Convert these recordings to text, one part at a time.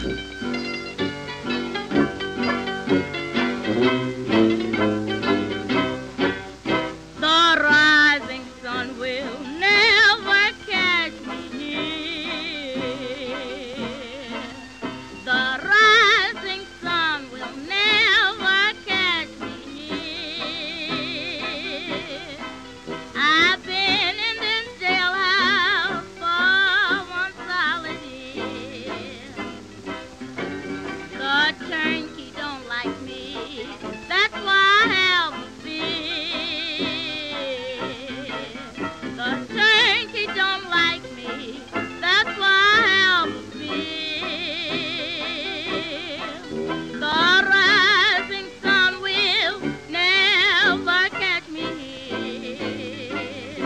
The rising sun will never catch me here. The rising sun will never catch me here. I've been in this jailhouse for one solid year. The turnkey don't like me, that's why I have a fear. The turnkey don't like me, that's why I have a fear. The rising sun will never catch me here.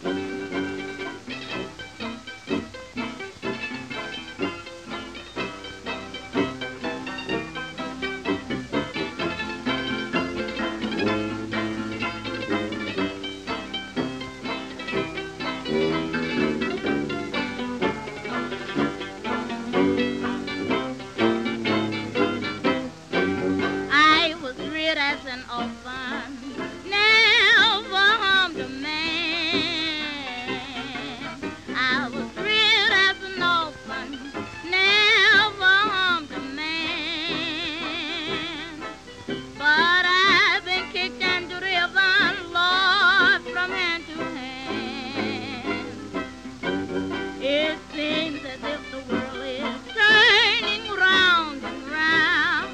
I was reared as an orphan, never harmed a man. I was reared as an orphan, never harmed a man. But I've been kicked and driven, Lord, from hand to hand. It seems as if the world is turning round and round.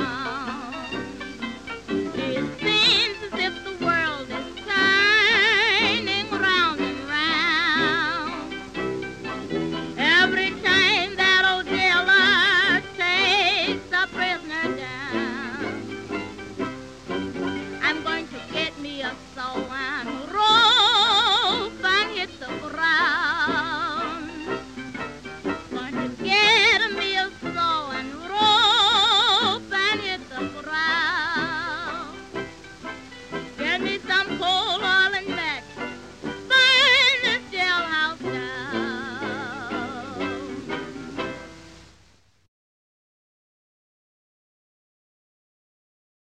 It seems as if the world is turning round and round. Every time that old jailer takes a prisoner down, I'm going to get me a sewing